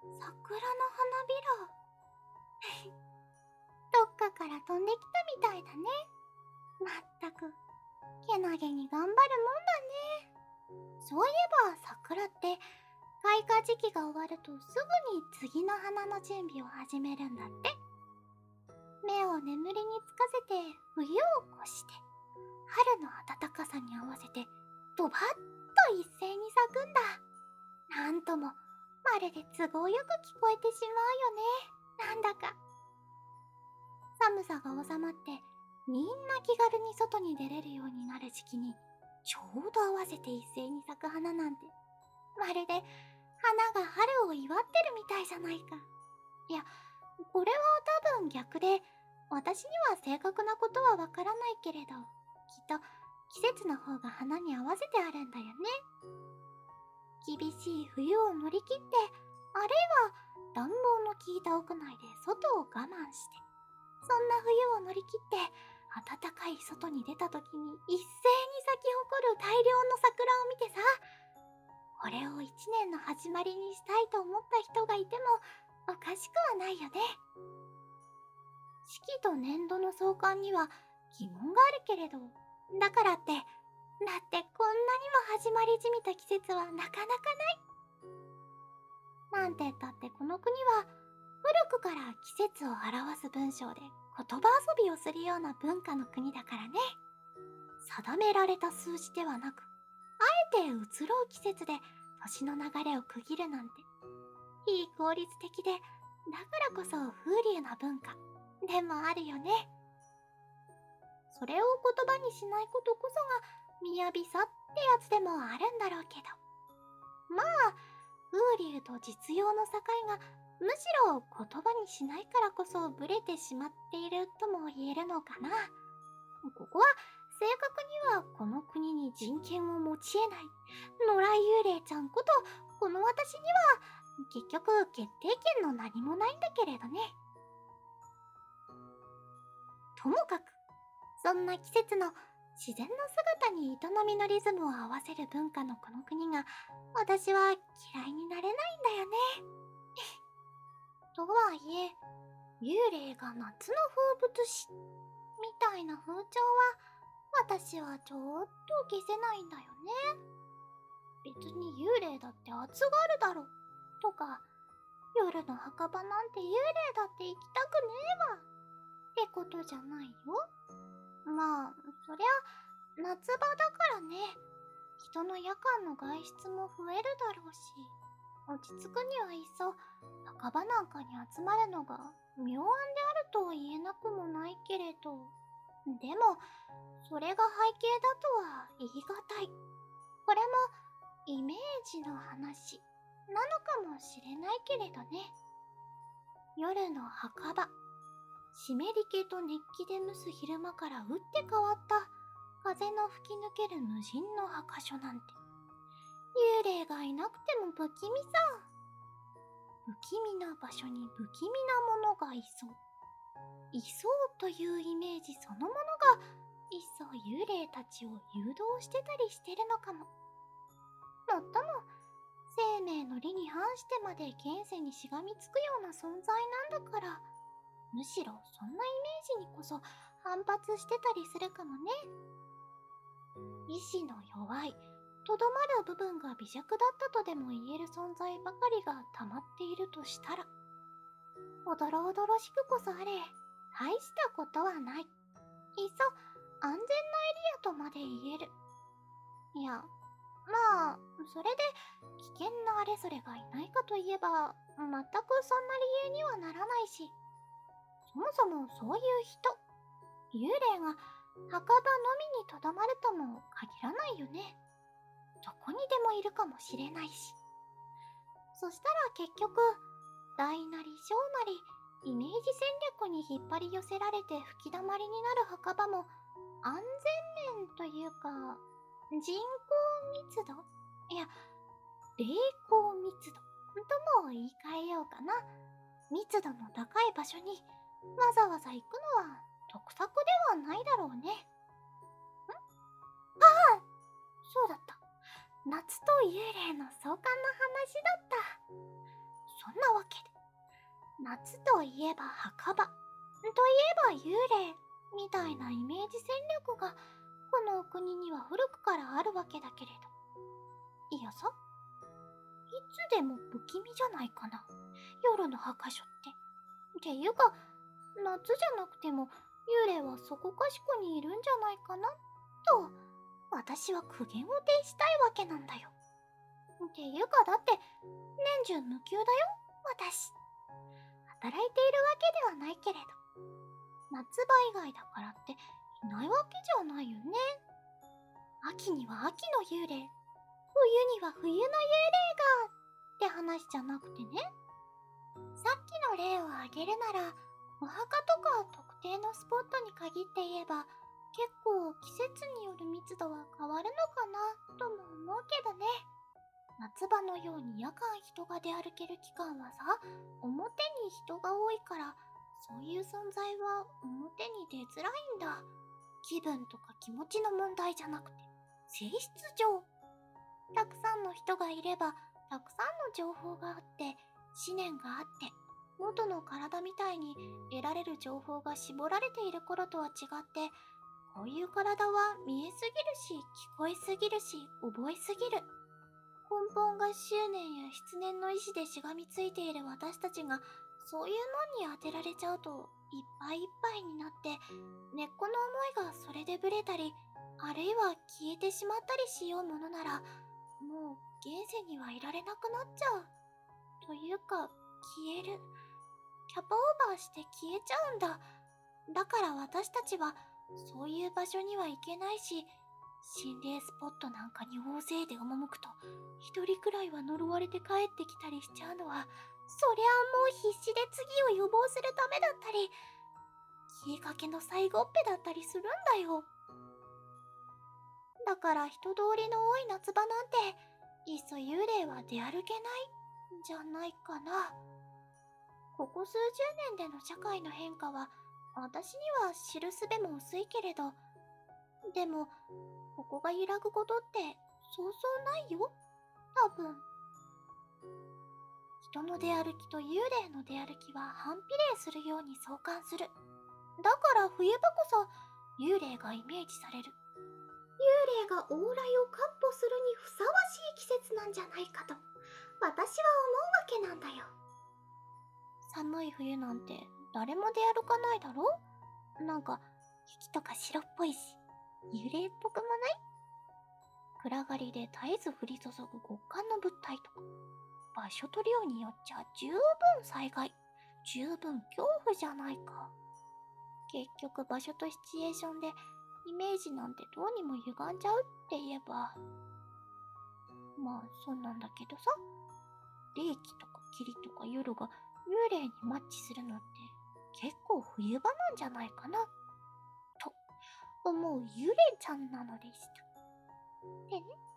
桜の花びら。どっかから飛んできたみたいだね。まったく、けなげに頑張るもんだね。そういえば桜って開花時期が終わるとすぐに次の花の準備を始めるんだって。目を眠りにつかせて冬を越して春の暖かさに合わせてドバッと一斉に咲くんだ。なんともまるで都合よく聞こえてしまうよね。なんだか寒さが収まってみんな気軽に外に出れるようになる時期にちょうど合わせて一斉に咲く花なんて、まるで花が春を祝ってるみたいじゃないか。いや、これは多分逆で、私には正確なことはわからないけれど、きっと季節の方が花に合わせてあるんだよね。厳しい冬を乗り切って、あるいは暖房の効いた屋内で外を我慢して、そんな冬を乗り切って暖かい外に出た時に一斉に咲き誇る大量の桜を見てさ、これを一年の始まりにしたいと思った人がいてもおかしくはないよね。四季と年度の相関には疑問があるけれど、だからって、だってこんなにも始まりじみた季節はなかなかない。なんて言ったってこの国は古くから季節を表す文章で言葉遊びをするような文化の国だからね。定められた数字ではなく、あえて移ろう季節で年の流れを区切るなんて、非効率的で、だからこそ風流な文化でもあるよね。それを言葉にしないことこそが雅さってやつでもあるんだろうけど。まあ、風流と実用の境がむしろ言葉にしないからこそブレてしまっているとも言えるのかな。ここは正確にはこの国に人権を持ち得ない野良幽霊ちゃんことこの私には結局決定権の何もないんだけれどね。ともかくそんな季節の自然の姿に営みのリズムを合わせる文化のこの国が私は嫌いになれないんだよね。とはいえ幽霊が夏の風物詩みたいな風潮は私はちょっと消せないんだよね。別に幽霊だって暑がるだろとか、夜の墓場なんて幽霊だって行きたくねえわってことじゃないよ。まあ、そりゃ夏場だからね。人の夜間の外出も増えるだろうし、落ち着くにはいっそ墓場なんかに集まるのが妙案であると言えなくもないけれど、でもそれが背景だとは言い難い。これもイメージの話なのかもしれないけれどね。夜の墓場、湿り気と熱気で蒸す昼間から打って変わった風の吹き抜ける無人の墓所なんて、幽霊がいなくても不気味さ。不気味な場所に不気味なものがいそう。いそうというイメージそのものがいっそ幽霊たちを誘導してたりしてるのかも。もっとも生命の理に反してまで現世にしがみつくような存在なんだから、むしろそんなイメージにこそ反発してたりするかもね。意志の弱い、とどまる部分が微弱だったとでも言える存在ばかりが溜まっているとしたら、おどろおどろしくこそあれ、大したことはない。いっそ安全なエリアとまで言える。いや、まあ、それで危険なあれそれがいないかといえば、全くそんな理由にはならないし、そもそもそういう人、幽霊が墓場のみにとどまるとも限らないよね。どこにでもいるかもしれないし。そしたら結局、大なり小なり、イメージ戦略に引っ張り寄せられて吹き溜まりになる墓場も、安全面というか、人口密度いや、霊光密度とも言い換えようかな。密度の高い場所にわざわざ行くのは得策ではないだろうね。ああ、そうだった。夏と幽霊の相関の話だった。 そんなわけで、夏といえば墓場、といえば幽霊、みたいなイメージ戦略がこの国には古くからあるわけだけれど。いやさ、いつでも不気味じゃないかな、夜の墓所って。っていうか、夏じゃなくても幽霊はそこかしこにいるんじゃないかなと、私は苦言を呈したいわけなんだよ。っていうか、だって年中無休だよ、私。働いているわけではないけれど、夏場以外だからっていないわけじゃないよね。秋には秋の幽霊、冬には冬の幽霊がって話じゃなくてね。さっきの例を挙げるなら、お墓とか特定のスポットに限って言えば、結構季節による密度は変わるのかなとも思うけどね。夏場のように夜間人が出歩ける期間はさ、表に人が多いから、そういう存在は表に出づらいんだ。気分とか気持ちの問題じゃなくて、性質上。たくさんの人がいれば、たくさんの情報があって、思念があって、元の体みたいに得られる情報が絞られている頃とは違って、こういう体は見えすぎるし、聞こえすぎるし、覚えすぎる。根本が執念や失念の意志でしがみついている私たちが、そういうのに当てられちゃうといっぱいいっぱいになって、根っこの思いがそれでブレたり、あるいは消えてしまったりしようものなら、もう現世にはいられなくなっちゃう。というか、消える。キャパオーバーして消えちゃうんだ。だから私たちはそういう場所には行けないし、心霊スポットなんかに大勢で赴くと、一人くらいは呪われて帰ってきたりしちゃうのは、そりゃあもう必死で次を予防するためだったり、消えかけの最後っぺだったりするんだよ。だから人通りの多い夏場なんて、いっそ幽霊は出歩けないんじゃないかな。ここ数十年での社会の変化は、私には知るすべも薄いけれど、でも、ここが揺らぐことってそうそうないよ、多分。人の出歩きと幽霊の出歩きは反比例するように相関する。だから冬場こそ幽霊がイメージされる。幽霊が往来をかっ歩するにふさわしい季節なんじゃないかと、私は思うわけなんだよ。寒い冬なんて誰も出歩かないだろ。なんか雪とか白っぽいし、幽霊っぽくもない？暗がりで絶えず降り注ぐ極寒の物体とか、場所と量によっちゃ十分災害、十分恐怖じゃないか。結局場所とシチュエーションでイメージなんてどうにも歪んじゃうって言えば、まあそうなんだけどさ、冷気とか霧とか夜が幽霊にマッチするのって結構冬場なんじゃないかなと思う幽霊ちゃんなのでした。でね、